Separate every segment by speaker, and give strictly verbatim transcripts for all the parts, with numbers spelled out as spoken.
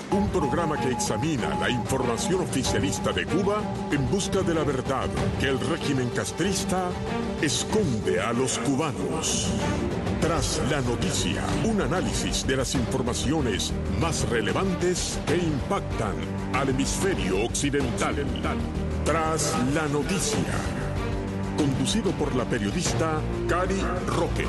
Speaker 1: Un programa que examina la información oficialista de Cuba en busca de la verdad que el régimen castrista esconde a los cubanos. Tras la noticia, un análisis de las informaciones más relevantes que impactan al hemisferio occidental. Tras la noticia, conducido por la periodista Cari Roque.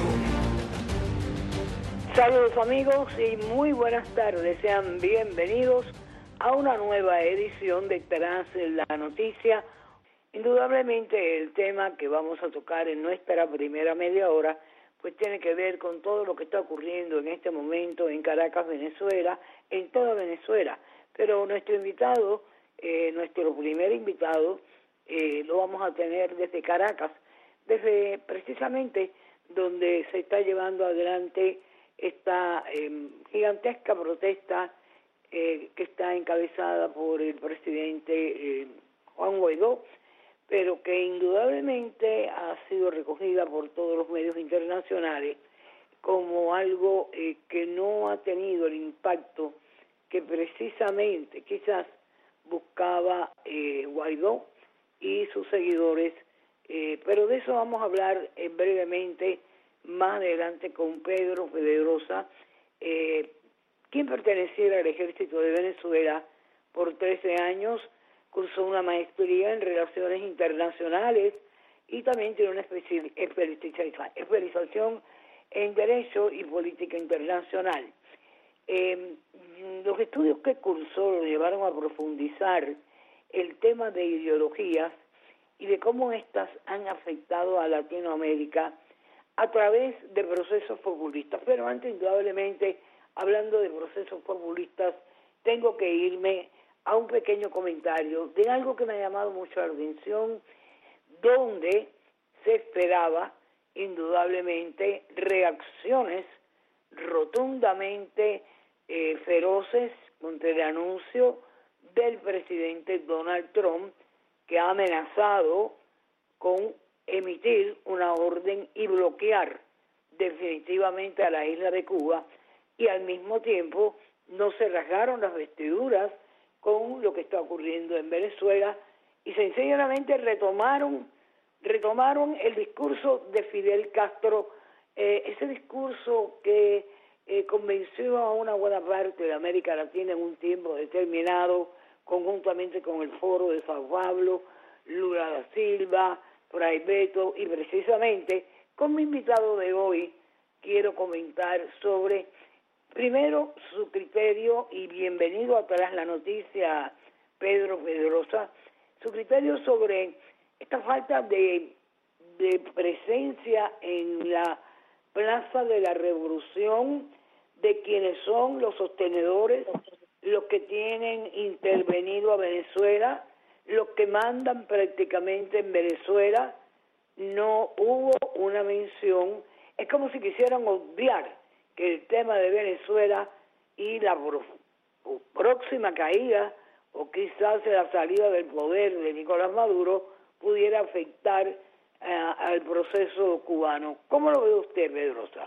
Speaker 2: Saludos amigos y muy buenas tardes, sean bienvenidos a una nueva edición de Tras la Noticia. Indudablemente el tema que vamos a tocar en nuestra primera media hora pues tiene que ver con todo lo que está ocurriendo en este momento en Caracas, Venezuela, en toda Venezuela. Pero nuestro invitado, eh, nuestro primer invitado, eh, lo vamos a tener desde Caracas, desde precisamente donde se está llevando adelante esta eh, gigantesca protesta eh, que está encabezada por el presidente eh, Juan Guaidó, pero que indudablemente ha sido recogida por todos los medios internacionales como algo eh, que no ha tenido el impacto que precisamente quizás buscaba eh, Guaidó y sus seguidores, eh, pero de eso vamos a hablar eh, brevemente más adelante con Pedro Pedrosa, eh, quien perteneciera al ejército de Venezuela por trece años, cursó una maestría en Relaciones Internacionales y también tiene una especialización en Derecho y Política Internacional. Eh, los estudios que cursó lo llevaron a profundizar el tema de ideologías y de cómo éstas han afectado a Latinoamérica a través de procesos populistas. Pero antes, indudablemente, hablando de procesos populistas, tengo que irme a un pequeño comentario de algo que me ha llamado mucho la atención, donde se esperaba, indudablemente, reacciones rotundamente eh, feroces contra el anuncio del presidente Donald Trump, que ha amenazado con emitir una orden y bloquear definitivamente a la isla de Cuba, y al mismo tiempo no se rasgaron las vestiduras con lo que está ocurriendo en Venezuela y sencillamente retomaron retomaron el discurso de Fidel Castro, eh, ese discurso que eh, convenció a una buena parte de América Latina en un tiempo determinado, conjuntamente con el Foro de Sao Paulo, Lula da Silva, Fray Beto, y precisamente con mi invitado de hoy quiero comentar sobre, primero, su criterio, y bienvenido a Tras la Noticia, Pedro Pedrosa, su criterio sobre esta falta de, de presencia en la Plaza de la Revolución de quienes son los sostenedores, los que tienen intervenido a Venezuela, los que mandan prácticamente en Venezuela. No hubo una mención. Es como si quisieran obviar que el tema de Venezuela y la próxima caída o quizás la salida del poder de Nicolás Maduro pudiera afectar uh, al proceso cubano. ¿Cómo lo ve usted, Pedrosa?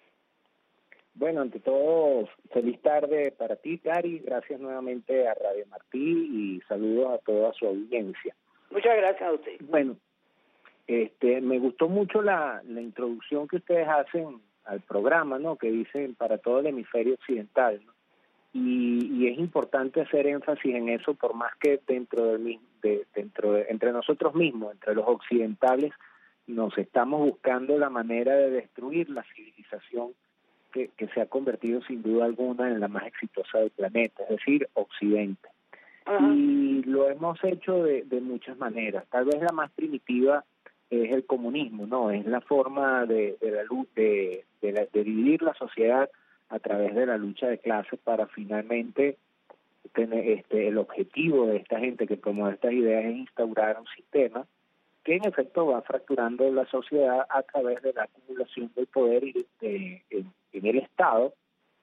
Speaker 3: Bueno, ante todo, feliz tarde para ti, Cari. Gracias nuevamente a Radio Martí y saludos a toda su audiencia.
Speaker 2: Muchas gracias a usted.
Speaker 3: Bueno, este, me gustó mucho la, la introducción que ustedes hacen al programa, ¿no? Que dicen para todo el hemisferio occidental, ¿no? Y, y es importante hacer énfasis en eso, por más que dentro del mismo, de, dentro de, entre nosotros mismos, entre los occidentales, nos estamos buscando la manera de destruir la civilización que, que se ha convertido sin duda alguna en la más exitosa del planeta, es decir, Occidente. Uh-huh. Y lo hemos hecho de, de muchas maneras. Tal vez la más primitiva es el comunismo, ¿no? Es la forma de, de la luz de, de, la, de dividir la sociedad a través de la lucha de clases para finalmente tener este el objetivo de esta gente que promueve estas ideas es instaurar un sistema que en efecto va fracturando la sociedad a través de la acumulación del poder y de, en, en el Estado,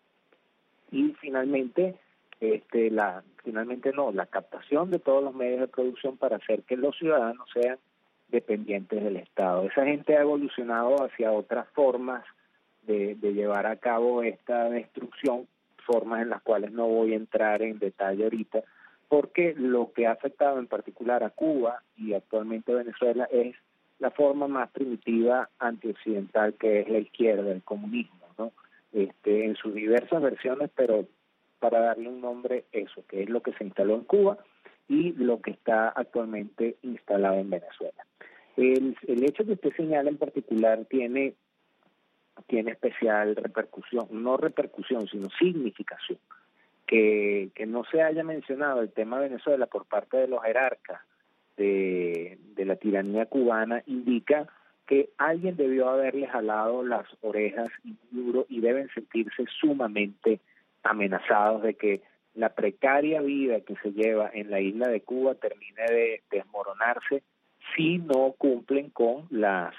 Speaker 3: y finalmente este la finalmente no la captación de todos los medios de producción para hacer que los ciudadanos sean dependientes del Estado. Esa gente ha evolucionado hacia otras formas de, de llevar a cabo esta destrucción formas en las cuales no voy a entrar en detalle ahorita, porque lo que ha afectado en particular a Cuba y actualmente a Venezuela es la forma más primitiva antioccidental que es la izquierda, el comunismo, ¿no? Este, en sus diversas versiones, pero para darle un nombre, eso, que es lo que se instaló en Cuba y lo que está actualmente instalado en Venezuela. El, el hecho que usted señala en particular tiene, tiene especial repercusión, no repercusión, sino significación. Que, que no se haya mencionado el tema de Venezuela por parte de los jerarcas de, de la tiranía cubana indica que alguien debió haberle jalado las orejas y duro y deben sentirse sumamente amenazados de que la precaria vida que se lleva en la isla de Cuba termine de desmoronarse si no cumplen con las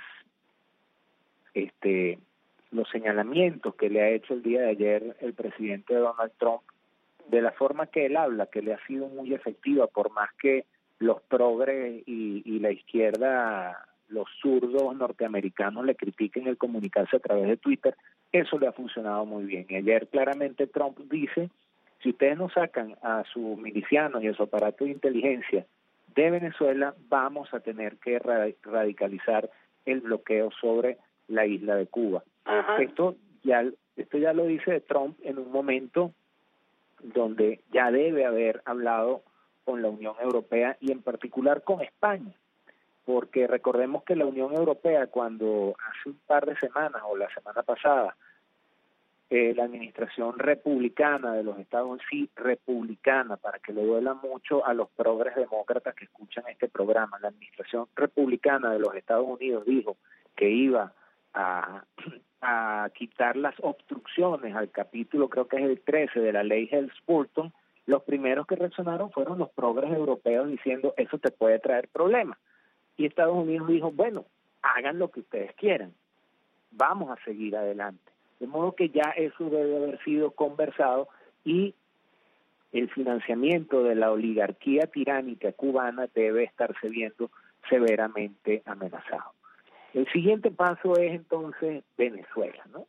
Speaker 3: este los señalamientos que le ha hecho el día de ayer el presidente Donald Trump, de la forma que él habla, que le ha sido muy efectiva, por más que los progres y, y la izquierda, los zurdos norteamericanos le critiquen el comunicarse a través de Twitter, eso le ha funcionado muy bien. Y ayer claramente Trump dice, si ustedes no sacan a sus milicianos y a su aparato de inteligencia de Venezuela, vamos a tener que radicalizar el bloqueo sobre la isla de Cuba. Ajá. Esto ya, esto ya lo dice Trump en un momento donde ya debe haber hablado con la Unión Europea y en particular con España, porque recordemos que la Unión Europea cuando hace un par de semanas o la semana pasada eh, la administración republicana de los Estados Unidos, sí, republicana, para que le duela mucho a los progres demócratas que escuchan este programa, la administración republicana de los Estados Unidos dijo que iba a a quitar las obstrucciones al capítulo, creo que es el trece de la ley Helms-Burton, los primeros que reaccionaron fueron los progres europeos diciendo eso te puede traer problemas. Y Estados Unidos dijo, bueno, hagan lo que ustedes quieran, vamos a seguir adelante. De modo que ya eso debe haber sido conversado y el financiamiento de la oligarquía tiránica cubana debe estarse viendo severamente amenazado. El siguiente paso es entonces Venezuela, ¿no?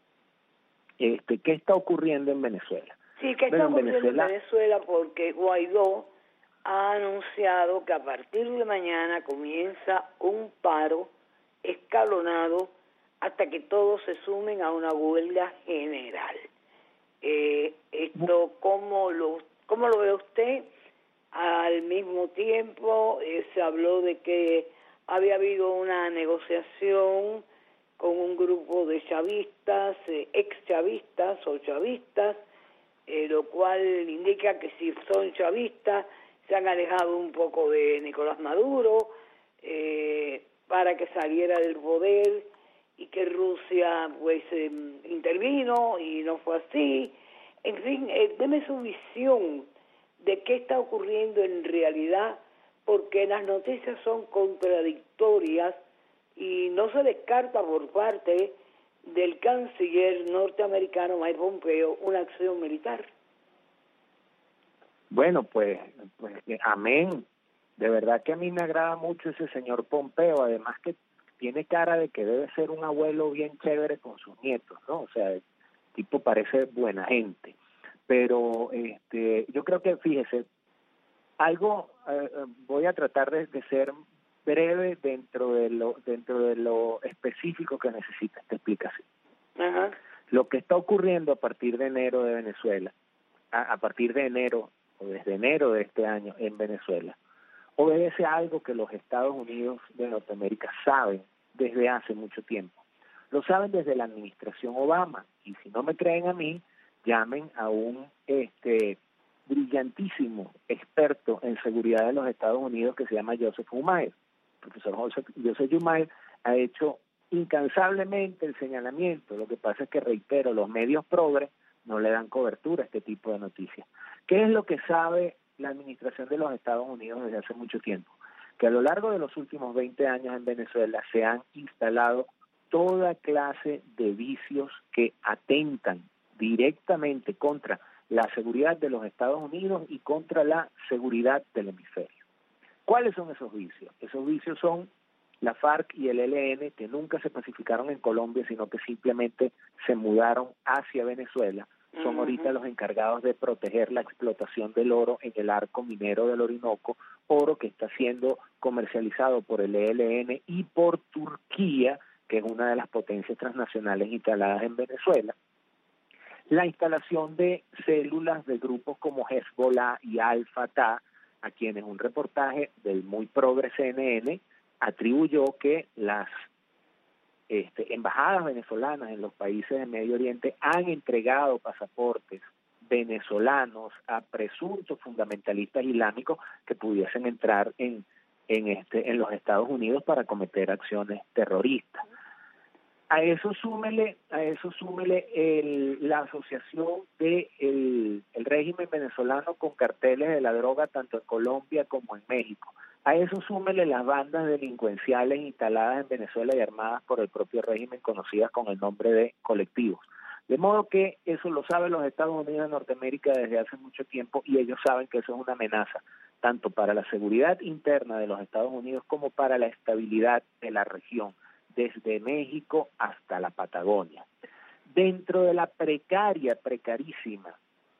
Speaker 3: Este, ¿qué está ocurriendo en Venezuela?
Speaker 2: Sí, ¿qué está bueno, ocurriendo en Venezuela? en Venezuela? Porque Guaidó ha anunciado que a partir de mañana comienza un paro escalonado hasta que todos se sumen a una huelga general. Eh, esto, ¿cómo lo, cómo lo ve usted? Al mismo tiempo eh, se habló de que había habido una negociación con un grupo de chavistas, eh, ex chavistas o chavistas, eh, lo cual indica que si son chavistas se han alejado un poco de Nicolás Maduro eh, para que saliera del poder y que Rusia pues eh, intervino y no fue así. En fin, eh, deme su visión de qué está ocurriendo en realidad, porque las noticias son contradictorias y no se descarta por parte del canciller norteamericano Mike Pompeo una acción militar.
Speaker 3: Bueno, pues, pues amén. De verdad que a mí me agrada mucho ese señor Pompeo, además que tiene cara de que debe ser un abuelo bien chévere con sus nietos, ¿no? O sea, el tipo parece buena gente. Pero este, yo creo que, fíjese, algo, eh, voy a tratar de, de ser breve dentro de lo dentro de lo específico que necesita esta explicación. Uh-huh. Lo que está ocurriendo a partir de enero de Venezuela, a, a partir de enero o desde enero de este año en Venezuela, obedece a algo que los Estados Unidos de Norteamérica saben desde hace mucho tiempo. Lo saben desde la administración Obama, y si no me creen a mí, llamen a un este brillantísimo experto en seguridad de los Estados Unidos que se llama Joseph Humay. El profesor Joseph, Joseph Humay ha hecho incansablemente el señalamiento. Lo que pasa es que, reitero, los medios progres no le dan cobertura a este tipo de noticias. ¿Qué es lo que sabe la administración de los Estados Unidos desde hace mucho tiempo? Que a lo largo de los últimos veinte años en Venezuela se han instalado toda clase de vicios que atentan directamente contra la seguridad de los Estados Unidos y contra la seguridad del hemisferio. ¿Cuáles son esos vicios? Esos vicios son la FARC y el E L N, que nunca se pacificaron en Colombia, sino que simplemente se mudaron hacia Venezuela son uh-huh. ahorita los encargados de proteger la explotación del oro en el arco minero del Orinoco, oro que está siendo comercializado por el E L N y por Turquía, que es una de las potencias transnacionales instaladas en Venezuela. La instalación de células de grupos como Hezbollah y Al-Fatah, a quienes un reportaje del muy progre C N N atribuyó que las este, embajadas venezolanas en los países del Medio Oriente han entregado pasaportes venezolanos a presuntos fundamentalistas islámicos que pudiesen entrar en, en, este, en los Estados Unidos para cometer acciones terroristas. A eso súmele, a eso súmele el, la asociación de el, el régimen venezolano con carteles de la droga tanto en Colombia como en México. A eso súmele las bandas delincuenciales instaladas en Venezuela y armadas por el propio régimen, conocidas con el nombre de colectivos. De modo que eso lo saben los Estados Unidos de Norteamérica desde hace mucho tiempo y ellos saben que eso es una amenaza tanto para la seguridad interna de los Estados Unidos como para la estabilidad de la región, desde México hasta la Patagonia. Dentro de la precaria, precarísima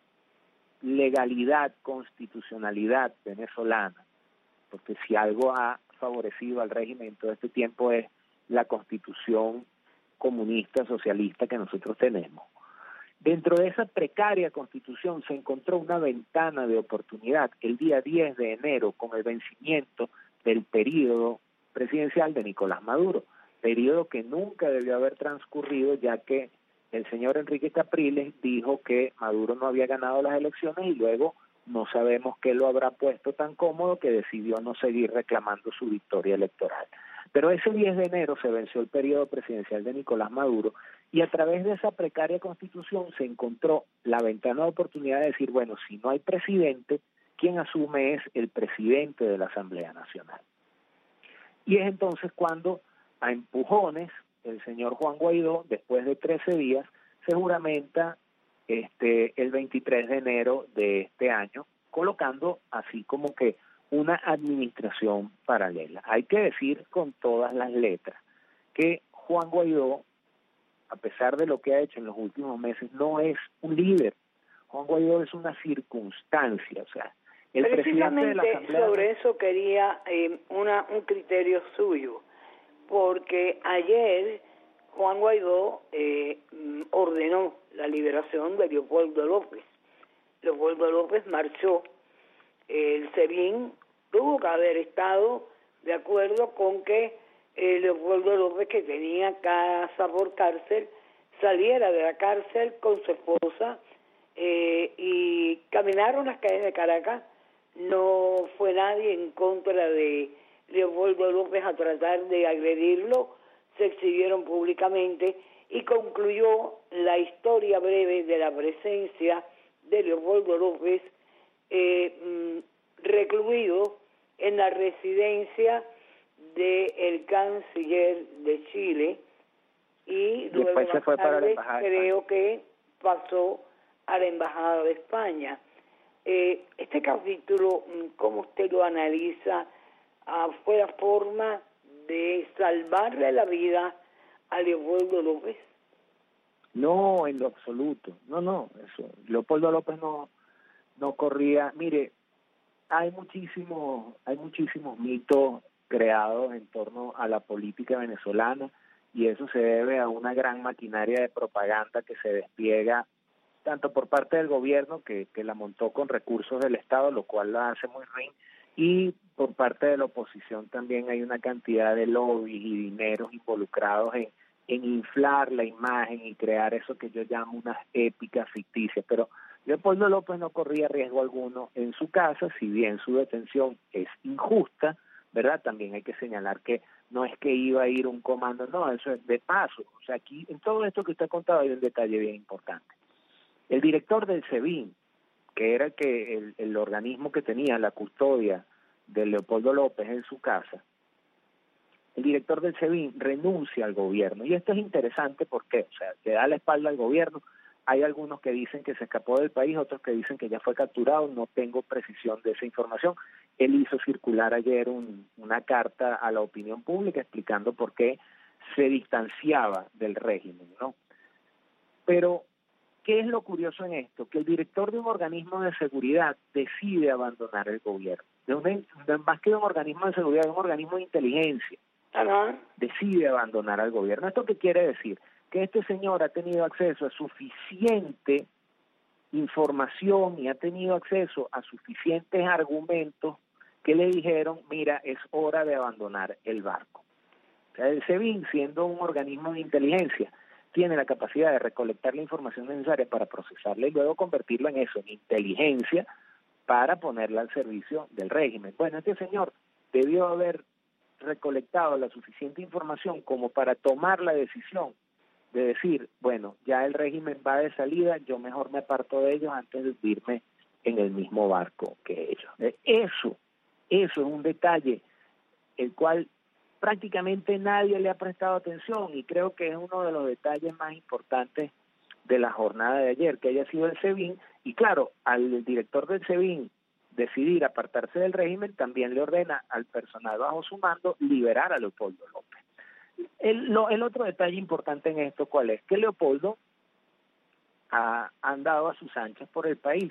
Speaker 3: legalidad, constitucionalidad venezolana, porque si algo ha favorecido al régimen en todo este tiempo es la constitución comunista, socialista que nosotros tenemos. Dentro de esa precaria constitución se encontró una ventana de oportunidad el día diez de enero con el vencimiento del periodo presidencial de Nicolás Maduro, periodo que nunca debió haber transcurrido, ya que el señor Enrique Capriles dijo que Maduro no había ganado las elecciones y luego no sabemos qué lo habrá puesto tan cómodo que decidió no seguir reclamando su victoria electoral. Pero ese diez de enero se venció el periodo presidencial de Nicolás Maduro y a través de esa precaria constitución se encontró la ventana de oportunidad de decir, bueno, si no hay presidente, quien asume es el presidente de la Asamblea Nacional. Y es entonces cuando a empujones, el señor Juan Guaidó, después de trece días, se juramenta este, el veintitrés de enero de este año, colocando así como que una administración paralela. Hay que decir con todas las letras que Juan Guaidó, a pesar de lo que ha hecho en los últimos meses, no es un líder. Juan Guaidó es una circunstancia, o sea, el presidente de la Asamblea...
Speaker 2: sobre eso quería eh, una, un criterio suyo, porque ayer Juan Guaidó eh, ordenó la liberación de Leopoldo López. Leopoldo López marchó. El SEBIN tuvo que haber estado de acuerdo con que eh, Leopoldo López, que tenía casa por cárcel, saliera de la cárcel con su esposa eh, y caminaron las calles de Caracas. No fue nadie en contra de Leopoldo López a tratar de agredirlo, se exhibieron públicamente y concluyó la historia breve de la presencia de Leopoldo López eh, recluido en la residencia del canciller de Chile y luego
Speaker 3: después se fue para la embajada
Speaker 2: creo que pasó a la embajada de España. Eh, este capítulo, ¿cómo usted lo analiza? Ah, ¿fue la forma de salvarle la vida a Leopoldo López?
Speaker 3: No, en lo absoluto. No, no, eso. Leopoldo López no, no corría. Mire, hay muchísimos, hay muchísimos mitos creados en torno a la política venezolana y eso se debe a una gran maquinaria de propaganda que se despliega tanto por parte del gobierno, que, que la montó con recursos del Estado, lo cual la hace muy ruin, y por parte de la oposición también hay una cantidad de lobbies y dineros involucrados en, en inflar la imagen y crear eso que yo llamo unas épicas ficticias. Pero Leopoldo López no corría riesgo alguno en su casa, si bien su detención es injusta, ¿verdad? También hay que señalar que no es que iba a ir un comando, no, eso es de paso. O sea, aquí en todo esto que usted ha contado hay un detalle bien importante. El director del SEBIN, que era el, que, el, el organismo que tenía la custodia de Leopoldo López en su casa, el director del SEBIN renuncia al gobierno. Y esto es interesante porque, o sea, le da la espalda al gobierno. Hay algunos que dicen que se escapó del país, otros que dicen que ya fue capturado. No tengo precisión de esa información. Él hizo circular ayer un, una carta a la opinión pública explicando por qué se distanciaba del régimen, ¿no? Pero ¿qué es lo curioso en esto? Que el director de un organismo de seguridad decide abandonar el gobierno. De un, de más que de un organismo de seguridad, de un organismo de inteligencia.
Speaker 2: Ajá.
Speaker 3: Decide abandonar al gobierno. ¿Esto qué quiere decir? Que este señor ha tenido acceso a suficiente información y ha tenido acceso a suficientes argumentos que le dijeron, mira, es hora de abandonar el barco. O sea, el SEBIN, siendo un organismo de inteligencia, tiene la capacidad de recolectar la información necesaria para procesarla y luego convertirlo en eso, en inteligencia, para ponerla al servicio del régimen. Bueno, este señor debió haber recolectado la suficiente información como para tomar la decisión de decir, bueno, ya el régimen va de salida, yo mejor me aparto de ellos antes de irme en el mismo barco que ellos. Eso, eso es un detalle el cual prácticamente nadie le ha prestado atención y creo que es uno de los detalles más importantes de la jornada de ayer, que haya sido el SEBIN, y claro, al director del SEBIN decidir apartarse del régimen, también le ordena al personal bajo su mando liberar a Leopoldo López. El, lo, el otro detalle importante en esto, ¿cuál es? Que Leopoldo ha andado a sus anchas por el país.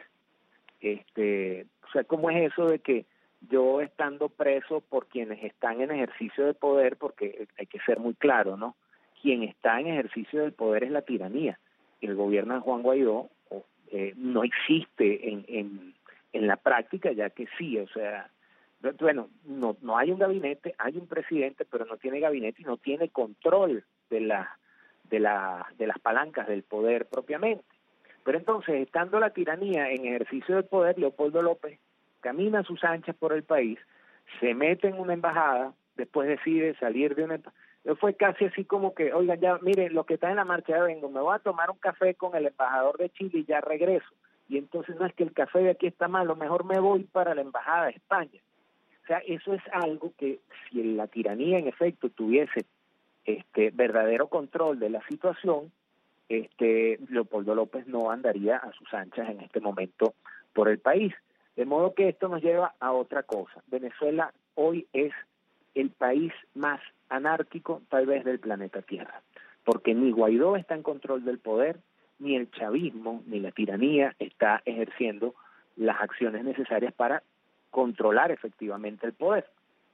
Speaker 3: Este, o sea, ¿cómo es eso de que yo estando preso por quienes están en ejercicio de poder, porque hay que ser muy claro, ¿no? Quien está en ejercicio del poder es la tiranía. El gobierno de Juan Guaidó eh, no existe en, en, en la práctica, ya que sí, o sea, bueno, no, no hay un gabinete, hay un presidente, pero no tiene gabinete y no tiene control de, la, de, la, de las palancas del poder propiamente. Pero entonces, estando la tiranía en ejercicio del poder, Leopoldo López camina a sus anchas por el país, se mete en una embajada, después decide salir de una embajada. Fue casi así como que, oigan, ya, miren, lo que está en la marcha, ya vengo, me voy a tomar un café con el embajador de Chile y ya regreso. Y entonces no es que el café de aquí está malo, mejor me voy para la embajada de España. O sea, eso es algo que si la tiranía en efecto tuviese este verdadero control de la situación, este Leopoldo López no andaría a sus anchas en este momento por el país. De modo que esto nos lleva a otra cosa. Venezuela hoy es el país más anárquico tal vez del planeta Tierra, porque ni Guaidó está en control del poder, ni el chavismo, ni la tiranía está ejerciendo las acciones necesarias para controlar efectivamente el poder.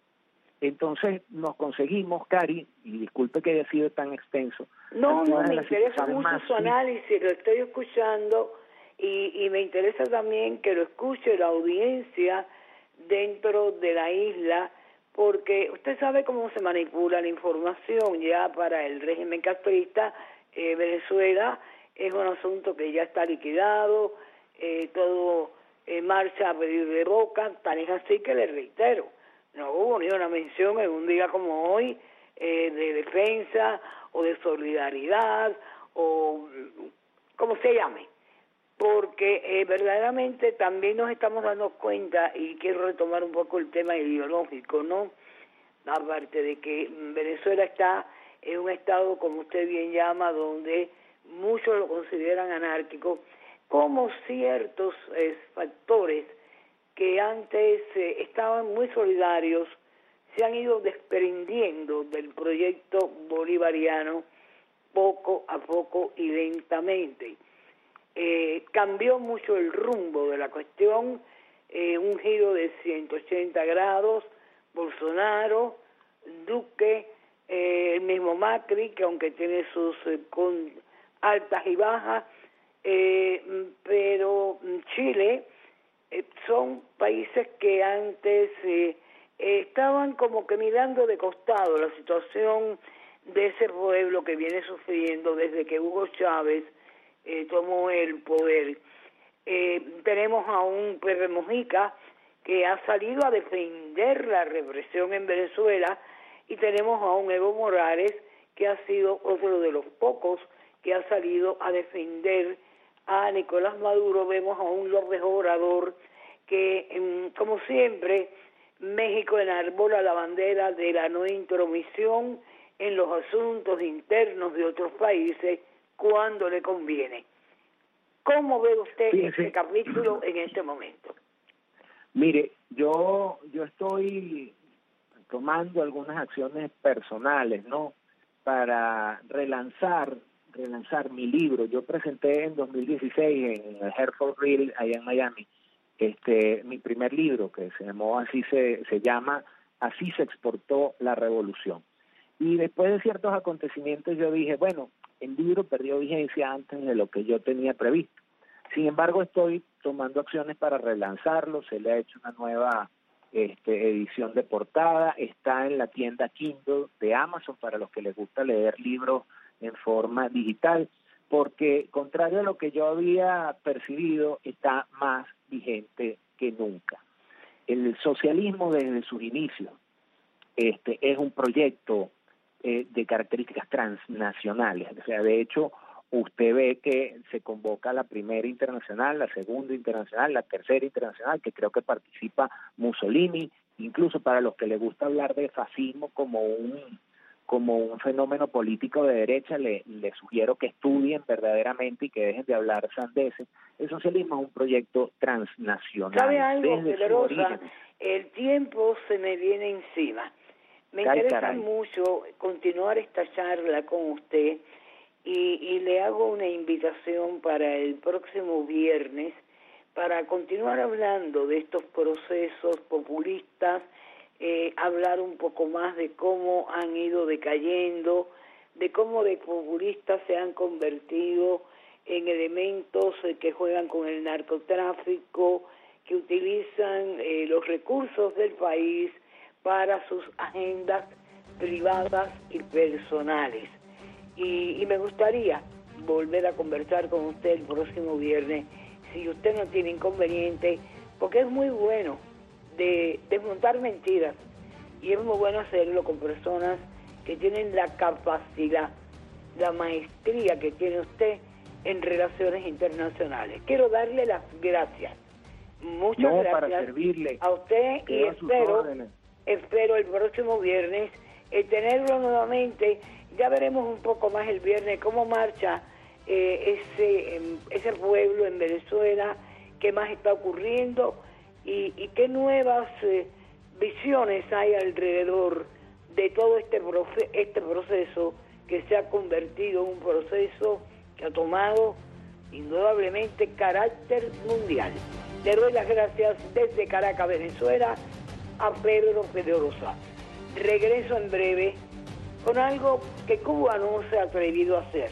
Speaker 3: Entonces nos conseguimos, Cari, y disculpe que haya sido tan extenso.
Speaker 2: No, no, me interesa mucho su análisis, lo estoy escuchando y, y me interesa también que lo escuche la audiencia dentro de la isla, porque usted sabe cómo se manipula la información ya para el régimen castrista. eh, Venezuela es un asunto que ya está liquidado, eh, todo eh, marcha a pedir de boca, tan es así que le reitero, no hubo ni una mención en un día como hoy eh, de defensa o de solidaridad o como se llame, porque eh, verdaderamente también nos estamos dando cuenta, y quiero retomar un poco el tema ideológico, ¿no? Aparte de que Venezuela está en un estado, como usted bien llama, donde muchos lo consideran anárquico, como ciertos eh, factores que antes eh, estaban muy solidarios se han ido desprendiendo del proyecto bolivariano poco a poco y lentamente. Eh, cambió mucho el rumbo de la cuestión, eh, un giro de ciento ochenta grados, Bolsonaro, Duque, eh, el mismo Macri, que aunque tiene sus eh, con altas y bajas, eh, pero Chile, eh, son países que antes eh, eh, estaban como que mirando de costado la situación de ese pueblo que viene sufriendo desde que Hugo Chávez eh, tomó el poder. Eh, tenemos a un Pedro Mujica que ha salido a defender la represión en Venezuela, y tenemos a un Evo Morales que ha sido otro de los pocos que ha salido a defender a Nicolás Maduro. Vemos a un López Obrador que, como siempre, México enarbola la bandera de la no intromisión en los asuntos internos de otros países cuando le conviene. ¿Cómo ve usted sí, este sí. capítulo en este momento?
Speaker 3: Mire, yo yo estoy tomando algunas acciones personales, ¿no?, para relanzar relanzar mi libro. Yo presenté en dos mil dieciséis en el Hereford Reel, allá en Miami, este mi primer libro, que se llamó así, se, se llama Así se exportó la revolución. Y después de ciertos acontecimientos yo dije, bueno, el libro perdió vigencia antes de lo que yo tenía previsto. Sin embargo, estoy tomando acciones para relanzarlo, se le ha hecho una nueva este, edición de portada, está en la tienda Kindle de Amazon para los que les gusta leer libros en forma digital, porque contrario a lo que yo había percibido, está más vigente que nunca. El socialismo desde sus inicios este, es un proyecto eh, de características transnacionales. O sea, de hecho, usted ve que se convoca la primera internacional, la segunda internacional, la tercera internacional, que creo que participa Mussolini, incluso para los que les gusta hablar de fascismo como un como un fenómeno político de derecha, le, le sugiero que estudien verdaderamente y que dejen de hablar sandeces. El socialismo es un proyecto transnacional.
Speaker 2: ¿Sabe algo, Pedrosa? El tiempo se me viene encima. Me Ay, interesa caray. mucho continuar esta charla con usted y, y le hago una invitación para el próximo viernes para continuar hablando de estos procesos populistas, eh, hablar un poco más de cómo han ido decayendo, de cómo de populistas se han convertido en elementos eh, que juegan con el narcotráfico, que utilizan eh, los recursos del país para sus agendas privadas y personales. Y, y me gustaría volver a conversar con usted el próximo viernes, si usted no tiene inconveniente, porque es muy bueno de desmontar mentiras y es muy bueno hacerlo con personas que tienen la capacidad, la maestría que tiene usted en relaciones internacionales. Quiero darle las gracias, muchas
Speaker 3: no,
Speaker 2: gracias
Speaker 3: para servirle.
Speaker 2: a usted y espero, espero el próximo viernes eh, tenerlo nuevamente. Ya veremos un poco más el viernes cómo marcha eh, ese, eh, ese pueblo en Venezuela, qué más está ocurriendo y, y qué nuevas eh, visiones hay alrededor de todo este, proce este proceso que se ha convertido en un proceso que ha tomado indudablemente carácter mundial. Le doy las gracias desde Caracas, Venezuela, a Pedro Pedrosa. Regreso en breve con algo que Cuba no se ha atrevido a hacer.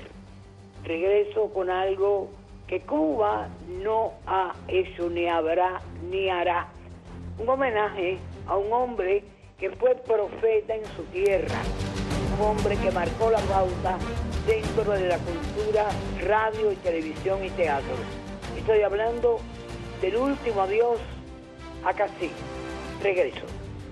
Speaker 2: Regreso con algo que Cuba no ha hecho, ni habrá, ni hará. Un homenaje a un hombre que fue profeta en su tierra, un hombre que marcó la pauta dentro de la cultura, radio y televisión y teatro. Estoy hablando del último adiós a Cacique. Regreso.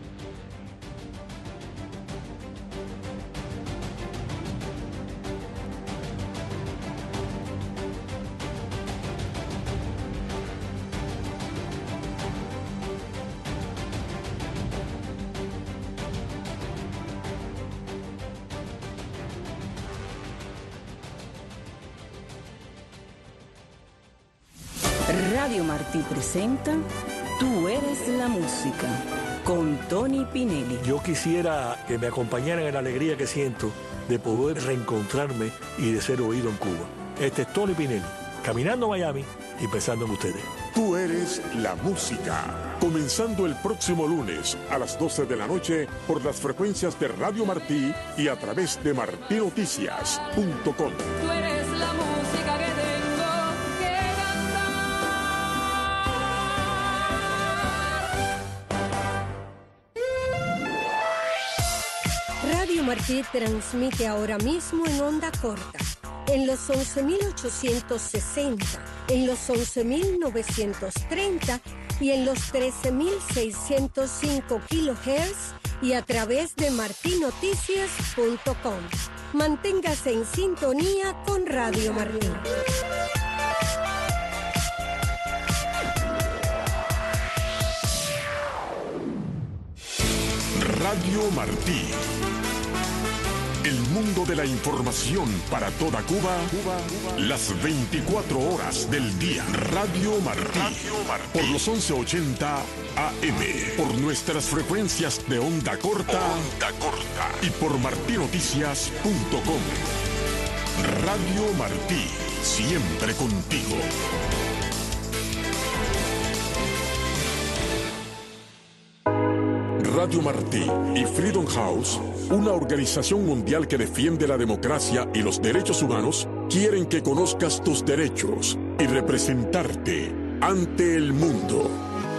Speaker 4: Radio Martí presenta Tú eres la música, con Tony Pinelli.
Speaker 5: Yo quisiera que me acompañaran en la alegría que siento de poder reencontrarme y de ser oído en Cuba. Este es Tony Pinelli, caminando a Miami y pensando en ustedes.
Speaker 1: Tú eres la música. Comenzando el próximo lunes a las doce de la noche por las frecuencias de Radio Martí y a través de martí noticias punto com.
Speaker 6: Tú eres la música que tengo que cantar.
Speaker 7: Radio Martí transmite ahora mismo en onda corta, en los once mil ochocientos sesenta, en los once mil novecientos treinta y en los trece mil seiscientos cinco kilohertz y a través de martí noticias punto com. Manténgase en sintonía con Radio Martí.
Speaker 1: Radio Martí. El mundo de la información para toda Cuba, Cuba, Cuba. Las veinticuatro horas del día. Radio Martí. Radio Martí. Por los once ochenta A M. Por nuestras frecuencias de onda corta. Onda corta. Y por martí noticias punto com. Radio Martí, siempre contigo. Radio Martí y Freedom House, una organización mundial que defiende la democracia y los derechos humanos, quieren que conozcas tus derechos y representarte ante el mundo.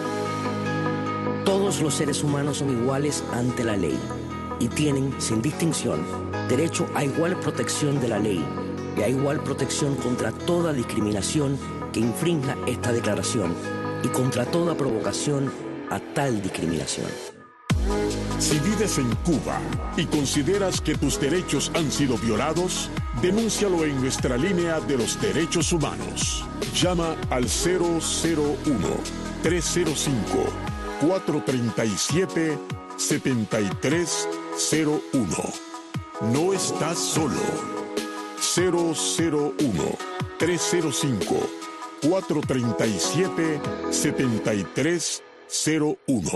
Speaker 8: Todos los seres humanos son iguales ante la ley y tienen, sin distinción, derecho a igual protección de la ley y a igual protección contra toda discriminación que infrinja esta declaración y contra toda provocación a tal discriminación.
Speaker 1: Si vives en Cuba y consideras que tus derechos han sido violados, denúncialo en nuestra línea de los derechos humanos. Llama al cero cero uno, tres cero cinco, cuatro tres siete, siete tres cero uno. No estás solo. cero cero uno, tres cero cinco, cuatro tres siete, siete tres cero uno.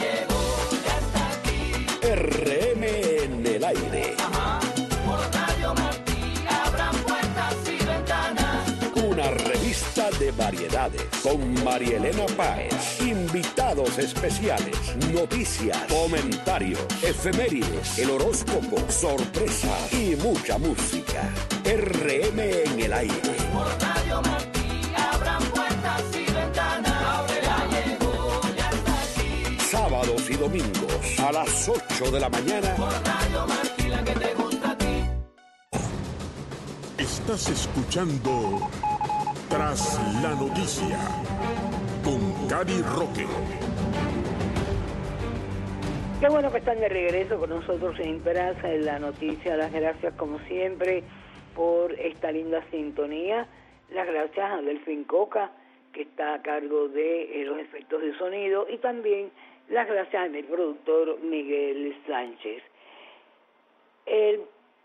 Speaker 9: R M en el aire.
Speaker 6: Ajá. Por Radio Martí abran puertas y ventanas.
Speaker 9: Una revista de variedades con Marielena Páez. Invitados especiales, noticias, comentarios, efemérides, el horóscopo, sorpresas y mucha música. R M en el aire.
Speaker 6: Por Radio Martí abran puertas y ventanas. Ya llegó, ya está aquí.
Speaker 9: Sábados y domingos a las ocho de la mañana.
Speaker 6: Por Radio Martí, la que te gusta a ti.
Speaker 1: Estás escuchando Tras la Noticia con Cari Roque.
Speaker 2: Qué bueno que están de regreso con nosotros en Tras la Noticia. Las gracias como siempre por esta linda sintonía. Las gracias a Delfín Coca, que está a cargo de eh, los efectos de sonido, y también las gracias a mi productor Miguel Sánchez. El,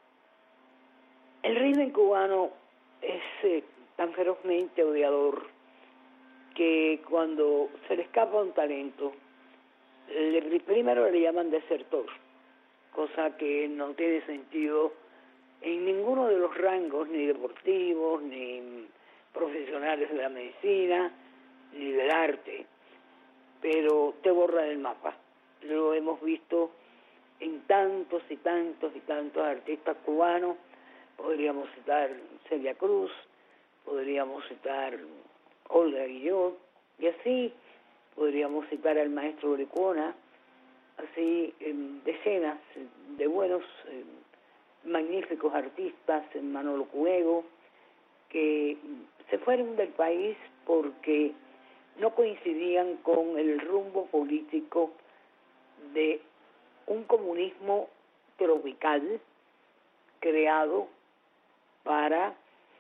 Speaker 2: el régimen cubano es eh, tan ferozmente odiador que cuando se le escapa un talento, le, primero le llaman desertor, cosa que no tiene sentido en ninguno de los rangos, ni deportivos, ni profesionales de la medicina, ni del arte, pero te borra del mapa. Lo hemos visto en tantos y tantos y tantos artistas cubanos. Podríamos citar Celia Cruz, podríamos citar Olga Guillot, y así podríamos citar al maestro Lecuona, así eh, decenas de buenos, eh, magníficos artistas, Manolo Cuego, que se fueron del país porque no coincidían con el rumbo político de un comunismo tropical creado para,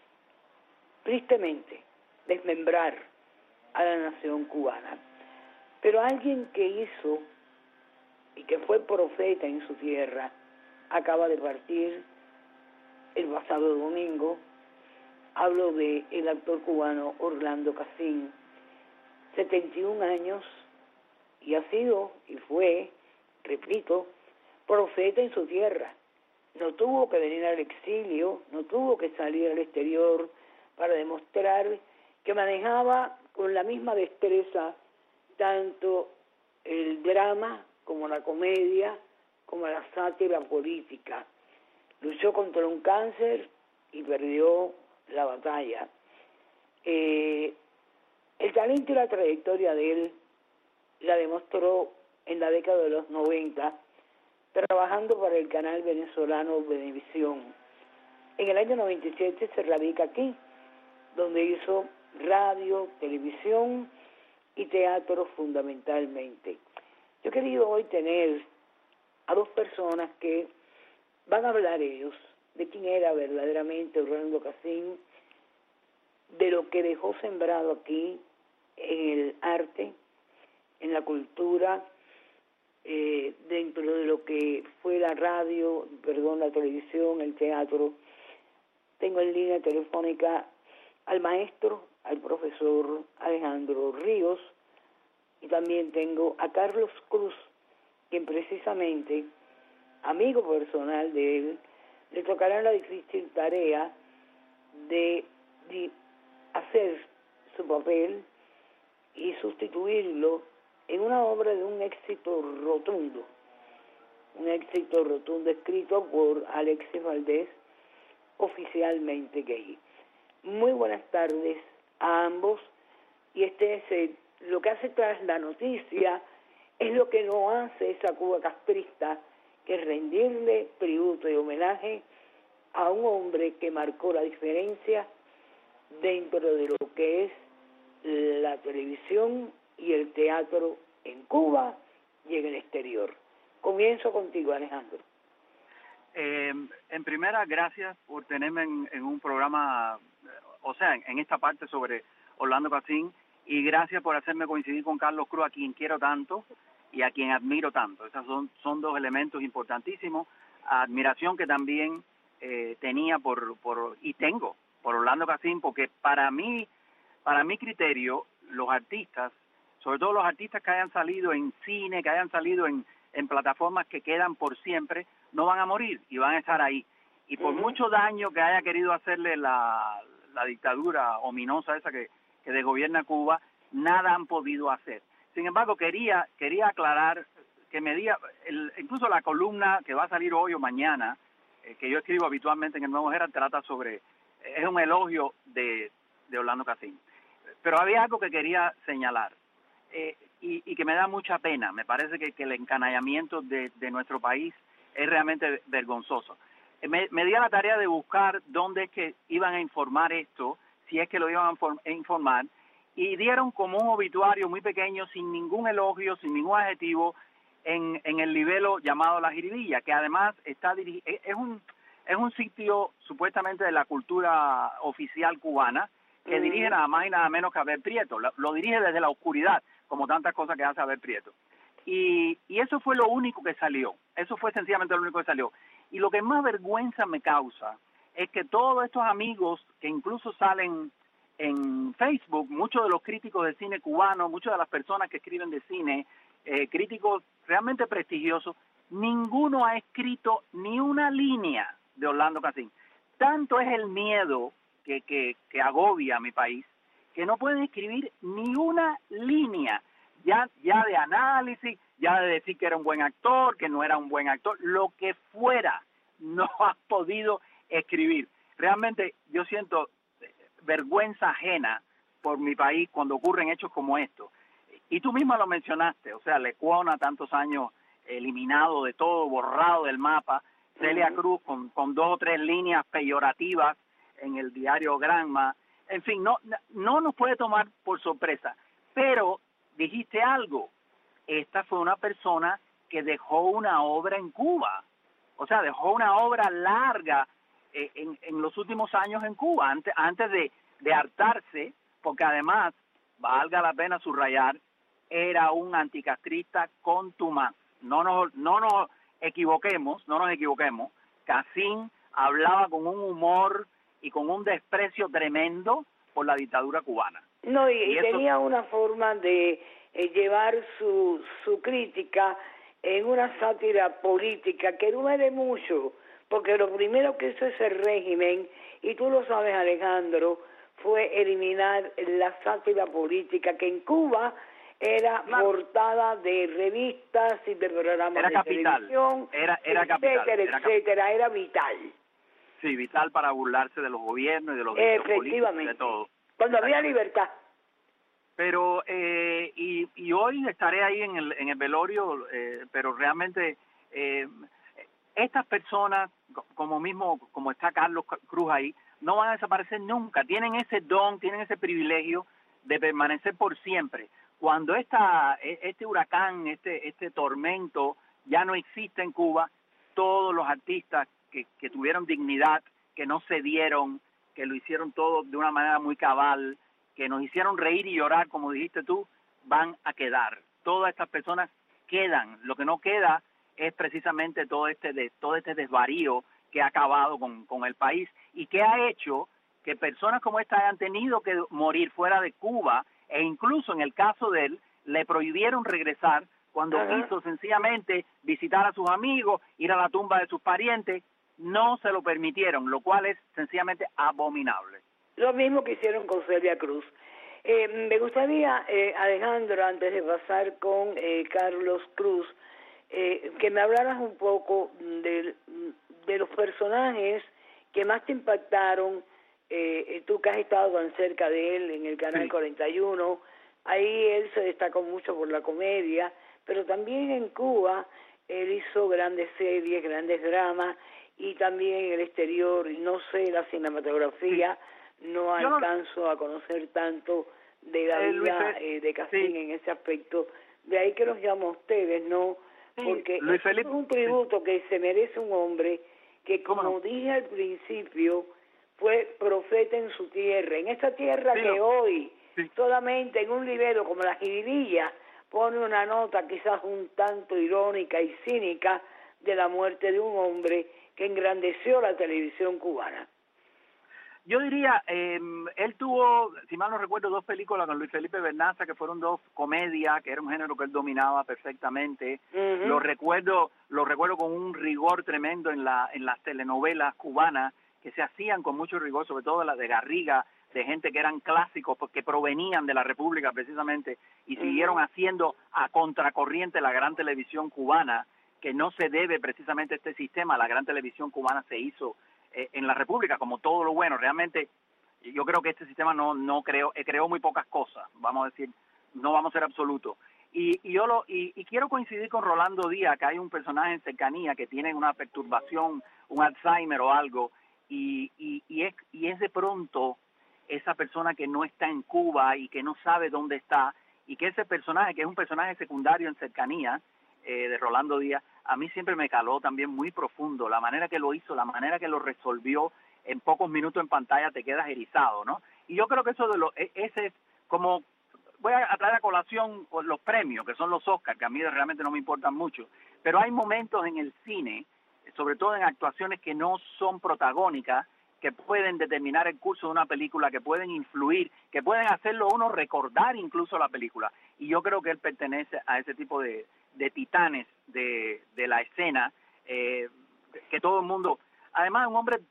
Speaker 2: tristemente, desmembrar a la nación cubana. Pero alguien que hizo y que fue profeta en su tierra acaba de partir el pasado domingo. Hablo de el actor cubano Orlando Casín, setenta y un años, y ha sido y fue, repito, profeta en su tierra. No tuvo que venir al exilio, no tuvo que salir al exterior para demostrar que manejaba con la misma destreza tanto el drama como la comedia, como la sátira política. Luchó contra un cáncer y perdió la batalla. Eh, el talento y la trayectoria de él la demostró en la década de los noventa, trabajando para el canal venezolano Venevisión. En el año noventa y siete se radica aquí, donde hizo radio, televisión y teatro fundamentalmente. Yo he querido hoy tener a dos personas que van a hablar ellos de quién era verdaderamente Orlando Casín, de lo que dejó sembrado aquí en el arte, en la cultura, eh, dentro de lo que fue la radio, perdón, la televisión, el teatro. Tengo en línea telefónica al maestro, al profesor Alejandro Ríos, y también tengo a Carlos Cruz, quien precisamente, amigo personal de él, le tocará la difícil tarea de, de hacer su papel y sustituirlo en una obra de un éxito rotundo, un éxito rotundo escrito por Alexis Valdés, Oficialmente Gay. Muy buenas tardes a ambos, y este es el, lo que hace Tras la Noticia, es lo que no hace esa Cuba castrista, que es rendirle tributo y homenaje a un hombre que marcó la diferencia dentro de lo que es la televisión y el teatro en Cuba y en el exterior. Comienzo contigo, Alejandro.
Speaker 10: Eh, en primera, gracias por tenerme en, en un programa, o sea, en, en esta parte sobre Orlando Casín, y gracias por hacerme coincidir con Carlos Cruz, a quien quiero tanto y a quien admiro tanto. Esos son, son dos elementos importantísimos. Admiración que también eh, tenía por, por y tengo por Orlando Casín, porque para mí, para mi criterio, los artistas, sobre todo los artistas que hayan salido en cine, que hayan salido en, en plataformas que quedan por siempre, no van a morir y van a estar ahí. Y por uh-huh. mucho daño que haya querido hacerle la, la dictadura ominosa esa que, que desgobierna Cuba, nada han podido hacer. Sin embargo, quería quería aclarar que me diga, el, incluso la columna que va a salir hoy o mañana, eh, que yo escribo habitualmente en el Nuevo Herald, trata sobre, es un elogio de, de Orlando Casín. Pero había algo que quería señalar, eh, y, y que me da mucha pena. Me parece que, que el encanallamiento de, de nuestro país es realmente vergonzoso. Me, me di a la tarea de buscar dónde es que iban a informar esto, si es que lo iban a informar, y dieron como un obituario muy pequeño, sin ningún elogio, sin ningún adjetivo, en, en el libelo llamado La Jiribilla, que además está dirigido, es un, es un sitio supuestamente de la cultura oficial cubana, que mm. dirige nada más y nada menos que Abel Prieto. Lo, lo dirige desde la oscuridad, como tantas cosas que hace Abel Prieto. Y, y eso fue lo único que salió, eso fue sencillamente lo único que salió. Y lo que más vergüenza me causa es que todos estos amigos que incluso salen en Facebook, muchos de los críticos de cine cubano, muchas de las personas que escriben de cine, eh, críticos realmente prestigiosos, ninguno ha escrito ni una línea de Orlando Casín. Tanto es el miedo que, que, que agobia a mi país, que no pueden escribir ni una línea, ya, ya de análisis, ya de decir que era un buen actor, que no era un buen actor, lo que fuera, no ha podido escribir. Realmente yo siento vergüenza ajena por mi país cuando ocurren hechos como estos. Y tú misma lo mencionaste, o sea, Lecuona, tantos años eliminado de todo, borrado del mapa, Celia Cruz con, con dos o tres líneas peyorativas en el diario Granma, en fin, no, no nos puede tomar por sorpresa, pero dijiste algo, esta fue una persona que dejó una obra en Cuba, o sea, dejó una obra larga eh, en, en los últimos años en Cuba, antes, antes de, de hartarse, porque además, valga la pena subrayar, era un anticastrista contumaz. No nos, no nos equivoquemos, no nos equivoquemos, Casín hablaba con un humor y con un desprecio tremendo por la dictadura cubana.
Speaker 2: No, y,
Speaker 10: y
Speaker 2: y
Speaker 10: eso...
Speaker 2: tenía una forma de eh, llevar su, su crítica en una sátira política que duele mucho, porque lo primero que hizo ese régimen, y tú lo sabes, Alejandro, fue eliminar la sátira política, que en Cuba era claro. portada de revistas y de programas
Speaker 10: era
Speaker 2: de
Speaker 10: capital.
Speaker 2: televisión,
Speaker 10: era, era
Speaker 2: etcétera,
Speaker 10: capital.
Speaker 2: etcétera,
Speaker 10: era,
Speaker 2: etcétera, era vital.
Speaker 10: Sí, vital para burlarse de los gobiernos y de los
Speaker 2: políticos, de
Speaker 10: todo.
Speaker 2: Cuando había libertad.
Speaker 10: Pero, eh, y, y hoy estaré ahí en el, en el velorio, eh, pero realmente eh, estas personas, como mismo, como está Carlos Cruz ahí, no van a desaparecer nunca. Tienen ese don, tienen ese privilegio de permanecer por siempre. Cuando esta, este huracán, este, este tormento ya no existe en Cuba, todos los artistas que, que tuvieron dignidad, que no cedieron, que lo hicieron todo de una manera muy cabal, que nos hicieron reír y llorar, como dijiste tú, van a quedar. Todas estas personas quedan. Lo que no queda es precisamente todo este de, todo este desvarío que ha acabado con, con el país y que ha hecho que personas como esta hayan tenido que morir fuera de Cuba, e incluso en el caso de él, le prohibieron regresar cuando Ajá. quiso sencillamente visitar a sus amigos, ir a la tumba de sus parientes. no se lo permitieron, lo cual es sencillamente abominable.
Speaker 2: Lo mismo que hicieron con Celia Cruz. Eh, me gustaría, eh, Alejandro, antes de pasar con eh, Carlos Cruz, eh, que me hablaras un poco de, de los personajes que más te impactaron, eh, tú que has estado tan cerca de él en el Canal sí. cuarenta y uno, ahí él se destacó mucho por la comedia, pero también en Cuba él hizo grandes series, grandes dramas, y también en el exterior, no sé, la cinematografía, sí. no Yo alcanzo no... a conocer tanto de la eh, vida eh, de Castín sí. en ese aspecto. De ahí que los llamo a ustedes, ¿no? Sí. Porque Luis Felipe, es un tributo sí. que se merece un hombre que, como no? dije al principio, fue profeta en su tierra. En esta tierra sí, que no. hoy, sí. solamente en un libro como La Jiribilla, pone una nota quizás un tanto irónica y cínica de la muerte de un hombre que engrandeció la televisión cubana.
Speaker 10: Yo diría, eh, él tuvo, si mal no recuerdo, dos películas con Luis Felipe Bernaza, que fueron dos comedias, que era un género que él dominaba perfectamente. Uh-huh. Lo recuerdo, lo recuerdo con un rigor tremendo en la en las telenovelas cubanas, que se hacían con mucho rigor, sobre todo las de Garriga, de gente que eran clásicos, porque provenían de la República precisamente, y uh-huh. siguieron haciendo a contracorriente la gran televisión cubana, que no se debe precisamente a este sistema. La gran televisión cubana se hizo eh, en la República, como todo lo bueno. Realmente yo creo que este sistema no no creó eh, creó muy pocas cosas, vamos a decir, no vamos a ser absolutos. Y, y yo lo y, y quiero coincidir con Rolando Díaz, que hay un personaje en Cercanía que tiene una perturbación, un Alzheimer o algo, y, y, y, es, y es de pronto esa persona que no está en Cuba y que no sabe dónde está, y que ese personaje, que es un personaje secundario en Cercanía, eh, de Rolando Díaz, a mí siempre me caló también muy profundo, la manera que lo hizo, la manera que lo resolvió, en pocos minutos en pantalla te quedas erizado, ¿no? Y yo creo que eso de lo, ese es como, voy a traer a colación los premios, que son los Oscars, que a mí realmente no me importan mucho, pero hay momentos en el cine, sobre todo en actuaciones que no son protagónicas, que pueden determinar el curso de una película, que pueden influir, que pueden hacerlo uno recordar incluso la película. Y yo creo que él pertenece a ese tipo de, de titanes de, de la escena, eh, que todo el mundo, además un hombre,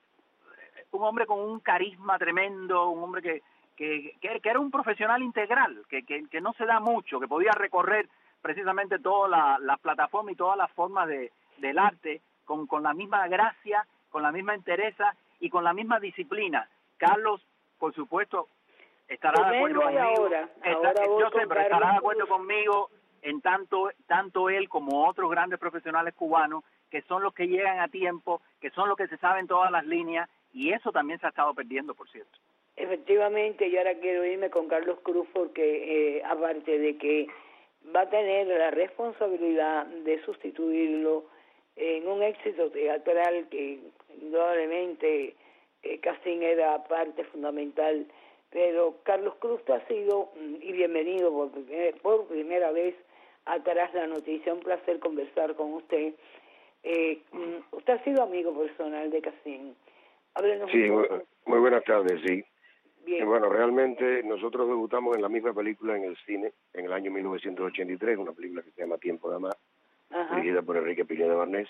Speaker 10: un hombre con un carisma tremendo, un hombre que, que, que, que era un profesional integral, que, que, que no se da mucho, que podía recorrer precisamente todas las la plataformas y todas las formas de, del arte, con, con la misma gracia, con la misma entereza y con la misma disciplina. Carlos, por supuesto, estará de acuerdo conmigo.
Speaker 2: Ahora, ahora
Speaker 10: Está, yo sé, pero estará de acuerdo conmigo en tanto tanto él como otros grandes profesionales cubanos, que son los que llegan a tiempo, que son los que se saben todas las líneas, y eso también se ha estado perdiendo, por cierto.
Speaker 2: Efectivamente, y ahora quiero irme con Carlos Cruz porque, eh, aparte de que va a tener la responsabilidad de sustituirlo en un éxito teatral que indudablemente eh, Castín era parte fundamental, pero Carlos Cruz ha sido, y bienvenido por, primer, por primera vez a Tras la Noticia, un placer conversar con usted. Eh, usted ha sido amigo personal de Castín. Háblenos
Speaker 11: sí, muy, muy buenas tardes, sí.
Speaker 2: Bien.
Speaker 11: Bueno, realmente nosotros debutamos en la misma película en el cine en el año mil novecientos ochenta y tres, una película que se llama Tiempo de Amar, Ajá. dirigida por Enrique Pineda Barnés.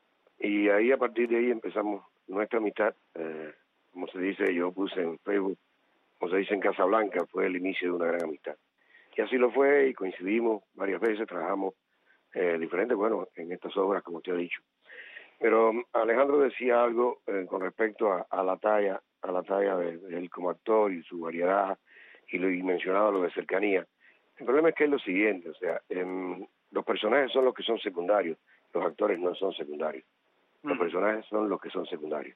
Speaker 11: Y ahí, a partir de ahí, empezamos nuestra amistad. Eh, como se dice, yo puse en Facebook, como se dice en Casablanca, fue el inicio de una gran amistad. Y así lo fue, y coincidimos varias veces, trabajamos eh, diferentes, bueno, en estas obras, como usted ha dicho. Pero Alejandro decía algo eh, con respecto a, a la talla, a la talla de, de él como actor y su variedad, y, lo, y mencionaba lo de cercanía. El problema es que es lo siguiente, o sea, eh, los personajes son los que son secundarios, los actores no son secundarios. Los personajes son los que son secundarios.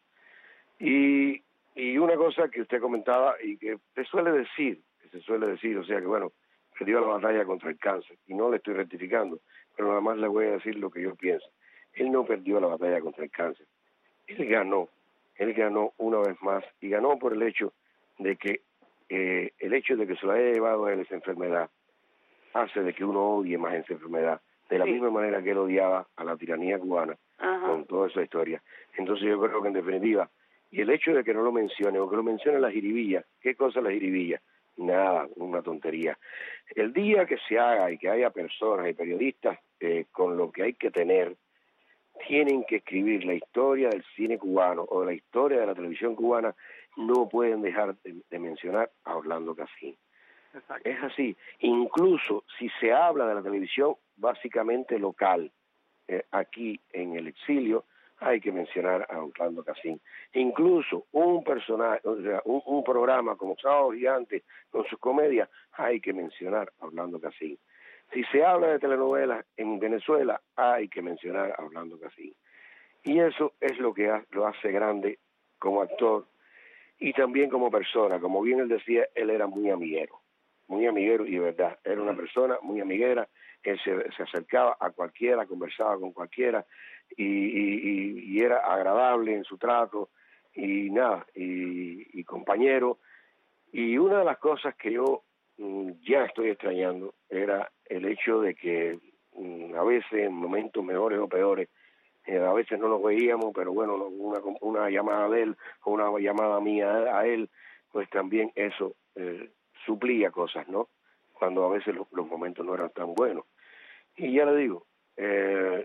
Speaker 11: Y, y una cosa que usted comentaba y que se suele decir, que se suele decir, o sea que bueno, perdió la batalla contra el cáncer, y no le estoy rectificando, pero nada más le voy a decir lo que yo pienso. Él no perdió la batalla contra el cáncer, él ganó, él ganó una vez más, y ganó por el hecho de que eh, el hecho de que se lo haya llevado a él esa enfermedad hace de que uno odie más esa enfermedad, de la sí. misma manera que él odiaba a la tiranía cubana. Ajá. Con toda esa historia. Entonces yo creo que en definitiva, y el hecho de que no lo mencione, o que lo mencione la jiribilla, ¿qué cosa es la jiribilla? Nada, una tontería. El día que se haga y que haya personas y periodistas eh, con lo que hay que tener, tienen que escribir la historia del cine cubano o la historia de la televisión cubana, no pueden dejar de, de mencionar a Orlando Casín.
Speaker 10: Exacto.
Speaker 11: Es así. Incluso si se habla de la televisión básicamente local, eh, aquí en el exilio, hay que mencionar a Orlando Casín. Incluso un personaje, o sea, un, un programa como Sábado Gigante con sus comedias, hay que mencionar a Orlando Casín. Si se habla de telenovelas en Venezuela, hay que mencionar a Orlando Casín. Y eso es lo que ha, lo hace grande como actor y también como persona. Como bien él decía, él era muy amiguero, muy amiguero y de verdad, era una persona muy amiguera, él se, se acercaba a cualquiera, conversaba con cualquiera y, y, y era agradable en su trato y nada, y, y compañero. Y una de las cosas que yo mm, ya estoy extrañando era el hecho de que mm, a veces en momentos mejores o peores, eh, a veces no nos veíamos, pero bueno, una, una llamada de él o una llamada mía a él, pues también eso eh, suplía cosas, ¿no? Cuando a veces los, los momentos no eran tan buenos. Y ya le digo, eh,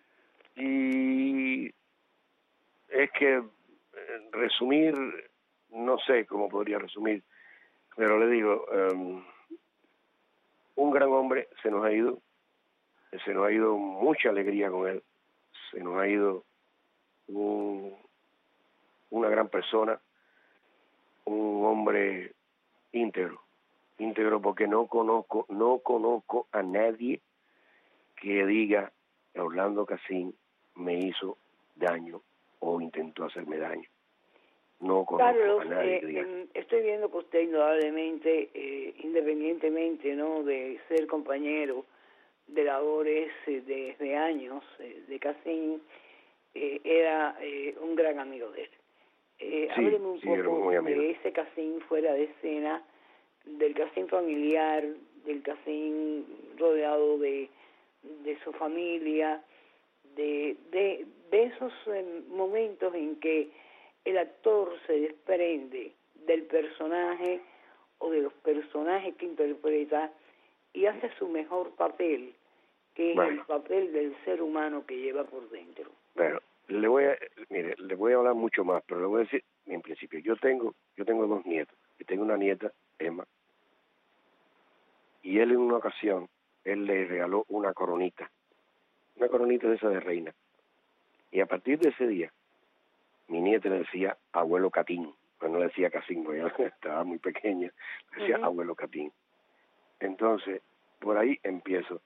Speaker 11: y es que eh, resumir, no sé cómo podría resumir, pero le digo, um, un gran hombre se nos ha ido, se nos ha ido mucha alegría con él, se nos ha ido un, una gran persona, un hombre íntegro, íntegro porque no conozco, no conozco a nadie que diga que Orlando Casín me hizo daño o intentó hacerme daño. No conozco
Speaker 2: Carlos,
Speaker 11: a nadie
Speaker 2: eh,
Speaker 11: que diga.
Speaker 2: eh, estoy viendo que usted indudablemente, eh, independientemente, ¿no?, de ser compañero de labores eh, desde años eh, de Casín, eh, era eh, un gran amigo de él. Eh,
Speaker 11: Sí,
Speaker 2: hábleme un
Speaker 11: sí, era
Speaker 2: poco
Speaker 11: muy amigo.
Speaker 2: de ese Casín fuera de escena, del Casín familiar, del Casín rodeado de, de su familia, de, de, de esos eh, momentos en que el actor se desprende del personaje o de los personajes que interpreta y hace su mejor papel, que es
Speaker 11: Bueno.
Speaker 2: el papel del ser humano que lleva por dentro.
Speaker 11: Bueno, le voy a, mire, le voy a hablar mucho más, pero le voy a decir, en principio, yo tengo, yo tengo dos nietos, y tengo una nieta, Emma, y él en una ocasión, él le regaló una coronita, una coronita de esa de reina, y a partir de ese día, mi nieta le decía abuelo Catín, pues no le decía Casín, porque ella estaba muy pequeña, le decía
Speaker 2: Ujú.
Speaker 11: abuelo Catín. Entonces, por ahí empiezo.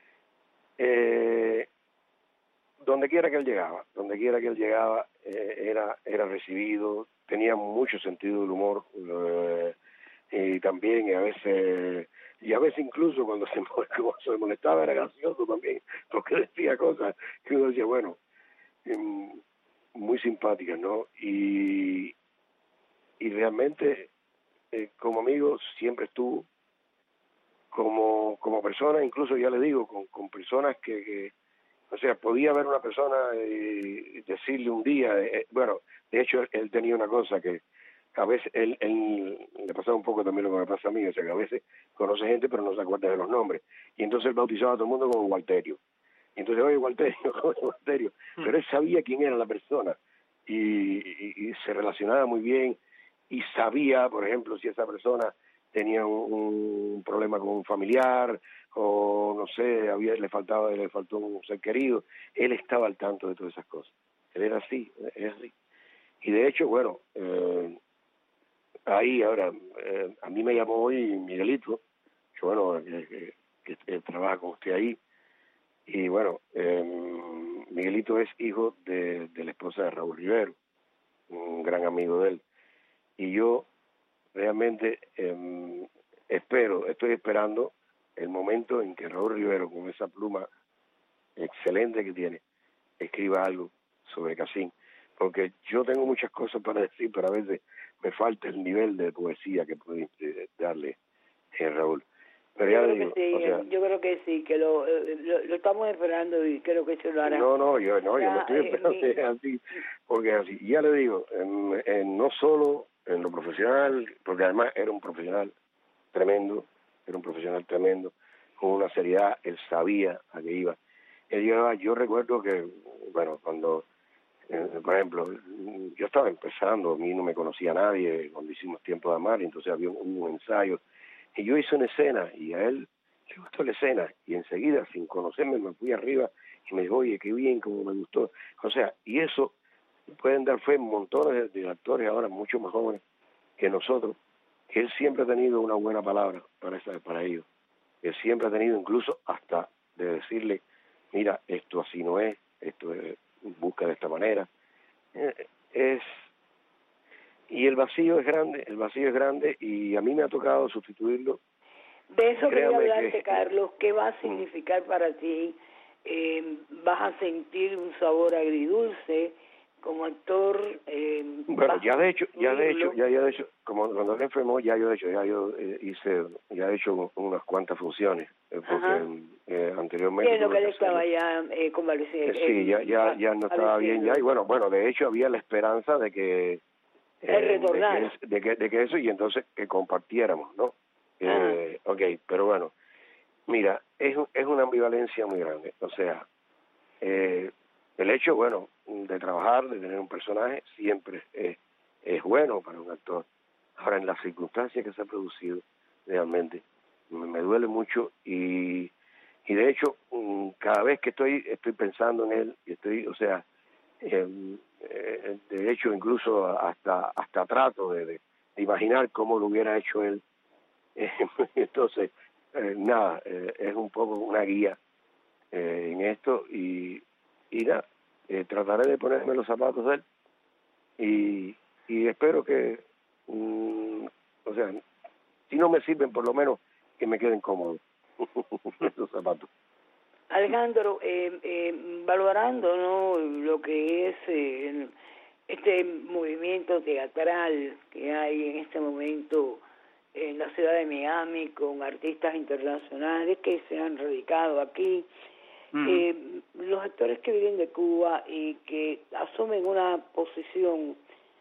Speaker 11: Eh, donde quiera que él llegaba, donde quiera que él llegaba, eh, era era recibido, tenía mucho sentido del humor, eh, y también y a veces, y a veces incluso cuando se, cuando se molestaba era gracioso también, porque decía cosas que uno decía, bueno, eh, muy simpáticas, ¿no? Y, y realmente, eh, como amigo, siempre estuvo, como como persona, incluso ya le digo, con, con personas que, que o sea, podía ver una persona y decirle un día, eh, bueno, de hecho él, él tenía una cosa que a veces él, él le pasaba un poco también lo que me pasa a mí, o sea, que a veces conoce gente pero no se acuerda de los nombres, y entonces él bautizaba a todo el mundo como Walterio, y entonces, oye, Walterio, oye, Walterio, pero él sabía quién era la persona, y, y, y se relacionaba muy bien, y sabía, por ejemplo, si esa persona tenía un, un problema con un familiar, o no sé, había le faltaba le faltó un ser querido, él estaba al tanto de todas esas cosas. Él era así, es así. Y de hecho, bueno, eh, ahí ahora, eh, a mí me llamó hoy Miguelito, que bueno, que, que, que trabaja con usted ahí, y bueno, eh, Miguelito es hijo de, de la esposa de Raúl Rivero, un gran amigo de él, y yo realmente eh, espero, estoy esperando el momento en que Raúl Rivero, con esa pluma excelente que tiene, escriba algo sobre Casín, porque yo tengo muchas cosas para decir, pero a veces me falta el nivel de poesía que puede eh, darle eh, Raúl. Pero
Speaker 2: yo
Speaker 11: ya
Speaker 2: creo
Speaker 11: digo,
Speaker 2: que sí,
Speaker 11: o sea,
Speaker 2: yo creo que sí, que lo, eh, lo, lo estamos esperando y creo que se lo hará.
Speaker 11: no, no, yo no, yo
Speaker 2: Ya,
Speaker 11: lo estoy
Speaker 2: eh,
Speaker 11: esperando
Speaker 2: mi-
Speaker 11: es así, porque es así. Y ya le digo, en, en no solo en lo profesional, porque además era un profesional tremendo, era un profesional tremendo, con una seriedad, él sabía a qué iba. Yo, yo recuerdo que, bueno, cuando, eh, por ejemplo, yo estaba empezando, a mí no me conocía nadie cuando hicimos Tiempo de Amar, y entonces había un, un ensayo, y yo hice una escena, y a él le gustó la escena, y enseguida, sin conocerme, me fui arriba, y me dijo, oye, qué bien, cómo me gustó. O sea, y eso pueden dar fe montones de, de actores ahora, mucho más jóvenes que nosotros, que él siempre ha tenido una buena palabra para, esa, para ellos. Él siempre ha tenido incluso hasta de decirle, mira, esto así no es, esto es, busca de esta manera. Eh, es y el vacío es grande, el vacío es grande, y a mí me ha tocado sustituirlo.
Speaker 2: De eso quería hablarte,
Speaker 11: que,
Speaker 2: Carlos. ¿Qué va a significar para ti? Eh, ¿Vas a sentir un sabor agridulce como actor? Eh,
Speaker 11: bueno, ya de hecho, ya de hecho, ya, ya de hecho, como cuando él enfermó, ya yo de hecho, ya yo eh, hice, ya he hecho unas cuantas funciones, eh, porque eh, anteriormente.
Speaker 2: Sí, lo que él estaba ya eh, convaleciendo.
Speaker 11: Eh, sí, ya, ya, ya no estaba bien ya, y bueno, bueno, de hecho había la esperanza de que, eh, de, que de que de que eso, y entonces que compartiéramos, ¿no? Eh, ok, pero bueno, mira, es, es una ambivalencia muy grande, o sea, eh, el hecho, bueno, de trabajar, de tener un personaje, siempre es, es bueno para un actor. Ahora, en las circunstancias que se ha producido, realmente, me, me duele mucho, y, y de hecho, cada vez que estoy estoy pensando en él, y estoy, o sea, eh, eh, de hecho, incluso hasta hasta trato de, de, de imaginar cómo lo hubiera hecho él. Eh, entonces, eh, nada, eh, es un poco una guía eh, en esto, y, y nada, eh, trataré de ponerme los zapatos de él, y, y espero que, mm, o sea, si no me sirven, por lo menos que me queden cómodos esos zapatos.
Speaker 2: Alejandro, eh, eh, valorando, ¿no?, lo que es eh, este movimiento teatral que hay en este momento en la ciudad de Miami, con artistas internacionales que se han radicado aquí, uh-huh. eh, los actores que viven de Cuba y que asumen una posición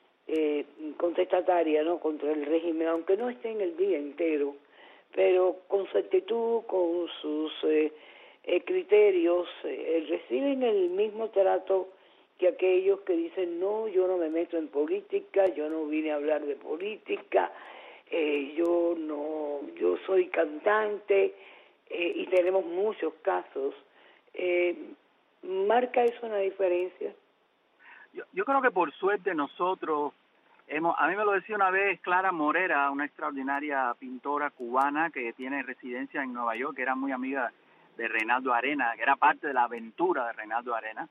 Speaker 2: eh, contestataria, ¿no?, contra el régimen, aunque no estén el día entero, pero con su actitud, con sus eh, eh, criterios, eh, reciben el mismo trato que aquellos que dicen, no, yo no me meto en política, yo no vine a hablar de política, Eh, yo no, yo soy cantante, eh, y tenemos muchos casos. Eh, ¿Marca eso una diferencia?
Speaker 10: Yo, yo creo que por suerte nosotros hemos, a mí me lo decía una vez Clara Morera, una extraordinaria pintora cubana que tiene residencia en Nueva York, que era muy amiga de Reinaldo Arenas, que era parte de la aventura de Reinaldo Arenas,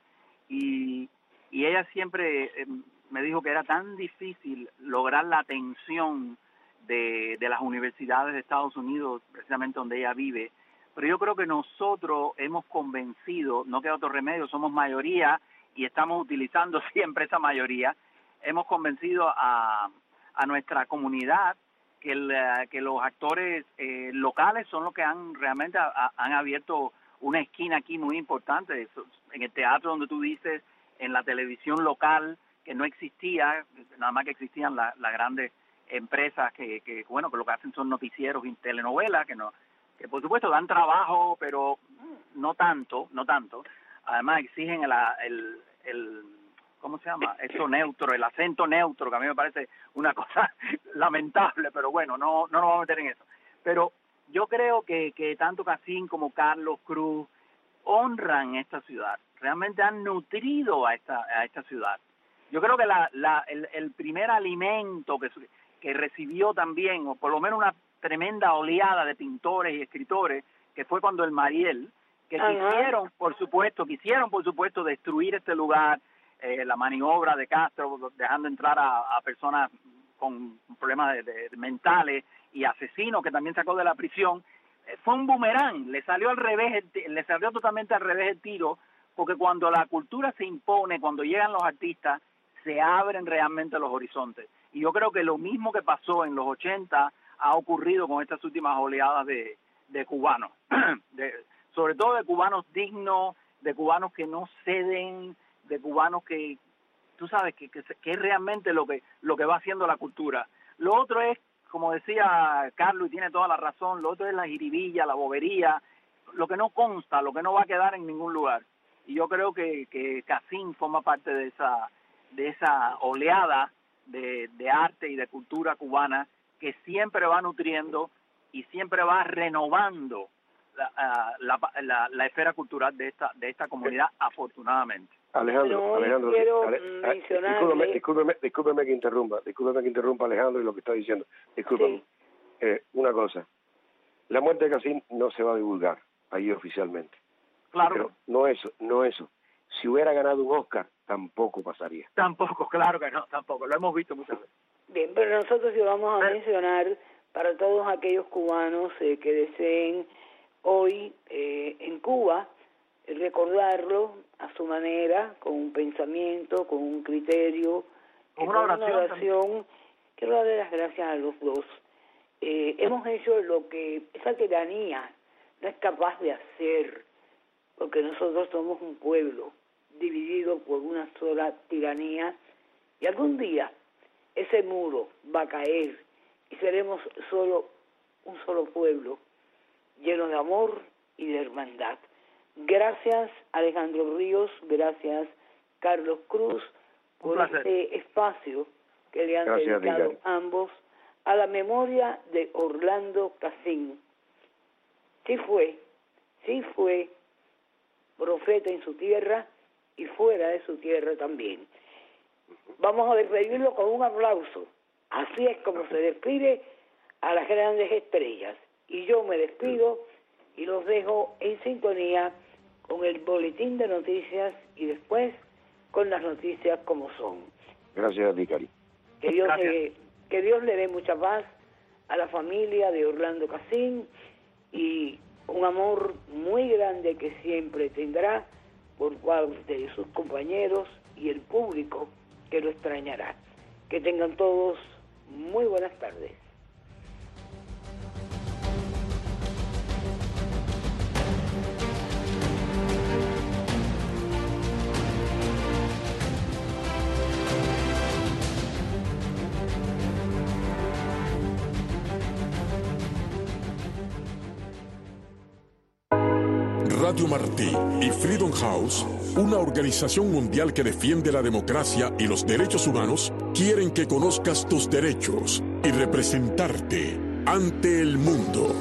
Speaker 10: y, y ella siempre eh, me dijo que era tan difícil lograr la atención De, de las universidades de Estados Unidos, precisamente donde ella vive, pero yo creo que nosotros hemos convencido, no queda otro remedio, somos mayoría y estamos utilizando siempre esa mayoría, hemos convencido a, a nuestra comunidad que, el, que los actores eh, locales son los que han realmente a, han abierto una esquina aquí muy importante, en el teatro donde tú dices, en la televisión local, que no existía, nada más que existían las la grandes empresas que, que bueno que lo que hacen son noticieros y telenovelas que no que por supuesto dan trabajo, pero no tanto no tanto además exigen el, el, el ¿cómo se llama? Eso neutro, el acento neutro, que a mí me parece una cosa lamentable, pero bueno, no no nos vamos a meter en eso. Pero yo creo que, que tanto Cassin como Carlos Cruz honran esta ciudad, realmente han nutrido a esta a esta ciudad. Yo creo que la, la el, el primer alimento que que recibió también, o por lo menos una tremenda oleada de pintores y escritores, que fue cuando el Mariel, que Ajá. quisieron, por supuesto, quisieron, por supuesto, destruir este lugar, eh, la maniobra de Castro, dejando entrar a, a personas con problemas de, de, de mentales y asesinos que también sacó de la prisión, eh, fue un boomerang, le salió al revés, el, le salió totalmente al revés el tiro, porque cuando la cultura se impone, cuando llegan los artistas, se abren realmente los horizontes. Y yo creo que lo mismo que pasó en los ochenta ha ocurrido con estas últimas oleadas de, de cubanos, de, sobre todo de cubanos dignos, de cubanos que no ceden, de cubanos que, tú sabes, que, que, que es realmente lo que, lo que va haciendo la cultura. Lo otro es, como decía Carlos, y tiene toda la razón, lo otro es la jiribilla, la bobería. lo que no consta, lo que no va a quedar en ningún lugar. Y yo creo que, que Cassin forma parte de esa, de esa oleada de, de arte y de cultura cubana que siempre va nutriendo y siempre va renovando la, la, la, la esfera cultural de esta, de esta comunidad, afortunadamente.
Speaker 11: Alejandro,
Speaker 2: no,
Speaker 11: Alejandro,
Speaker 2: quiero
Speaker 11: Ale,
Speaker 2: mencionarle...
Speaker 11: discúlpeme, discúlpeme, discúlpeme que interrumpa, discúlpeme que interrumpa Alejandro y lo que está diciendo. Discúlpeme.
Speaker 2: Sí.
Speaker 11: Eh, una cosa, la muerte de Cassin no se va a divulgar ahí oficialmente.
Speaker 10: Claro.
Speaker 11: Pero no eso, no eso. Si hubiera ganado un Oscar, tampoco pasaría.
Speaker 10: Tampoco, claro que no, tampoco. Lo hemos visto muchas veces.
Speaker 2: Bien, pero nosotros sí vamos a mencionar para todos aquellos cubanos eh, que deseen hoy eh, en Cuba eh, recordarlo a su manera, con un pensamiento, con un criterio,
Speaker 10: con
Speaker 2: eh,
Speaker 10: una
Speaker 2: con
Speaker 10: oración.
Speaker 2: Una oración. Quiero darle las gracias a los dos. Eh, hemos hecho lo que esa tiranía no es capaz de hacer, porque nosotros somos un pueblo dividido por una sola tiranía, y algún día ese muro va a caer y seremos solo un solo pueblo, lleno de amor y de hermandad. Gracias Alejandro Ríos, gracias Carlos Cruz por este espacio que le han
Speaker 11: gracias,
Speaker 2: dedicado
Speaker 11: Ricardo.
Speaker 2: ambos a la memoria de Orlando Cassin. Sí fue, sí fue profeta en su tierra y fuera de su tierra también. Vamos a despedirlo con un aplauso. Así es como se despide a las grandes estrellas. Y yo me despido y los dejo en sintonía con el boletín de noticias y después con las noticias como son.
Speaker 11: Gracias a ti, Cari.
Speaker 2: Que Dios, le, que Dios le dé mucha paz a la familia de Orlando Cassin y un amor muy grande que siempre tendrá por parte de sus compañeros y el público que lo extrañará. Que tengan todos muy buenas tardes.
Speaker 1: Radio Martí y Freedom House, una organización mundial que defiende la democracia y los derechos humanos, quieren que conozcas tus derechos y representarte ante el mundo.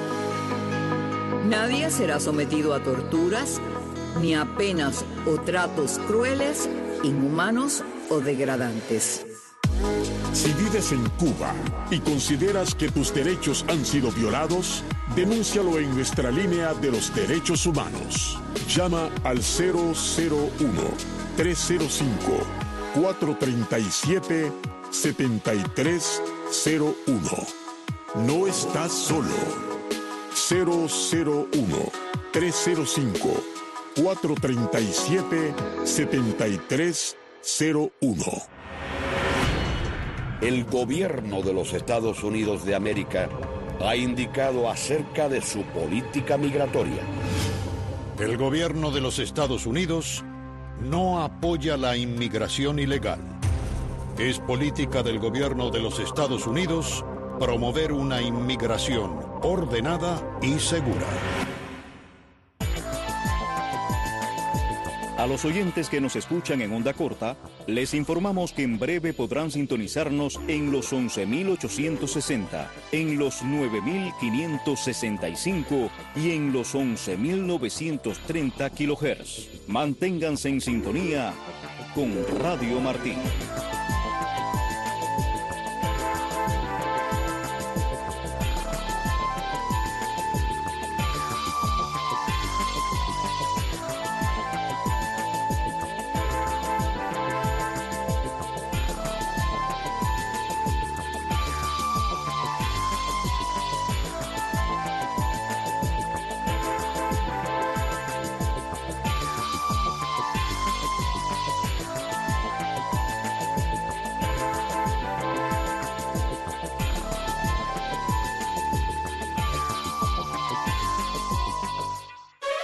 Speaker 12: Nadie será sometido a torturas, ni a penas o tratos crueles, inhumanos o degradantes.
Speaker 1: Si vives en Cuba y consideras que tus derechos han sido violados, denúncialo en nuestra línea de los derechos humanos. Llama al cero cero uno, tres cero cinco, cuatro tres siete, siete tres cero uno. No estás solo. cero cero uno, tres cero cinco, cuatro tres siete, siete tres cero uno.
Speaker 9: El gobierno de los Estados Unidos de América ha indicado acerca de su política migratoria.
Speaker 13: El gobierno de los Estados Unidos no apoya la inmigración ilegal. Es política del gobierno de los Estados Unidos promover una inmigración ordenada y segura.
Speaker 14: A los oyentes que nos escuchan en onda corta, les informamos que en breve podrán sintonizarnos en los once mil ochocientos sesenta, en los nueve mil quinientos sesenta y cinco y en los once mil novecientos treinta kilohertz. Manténganse en sintonía con Radio Martí.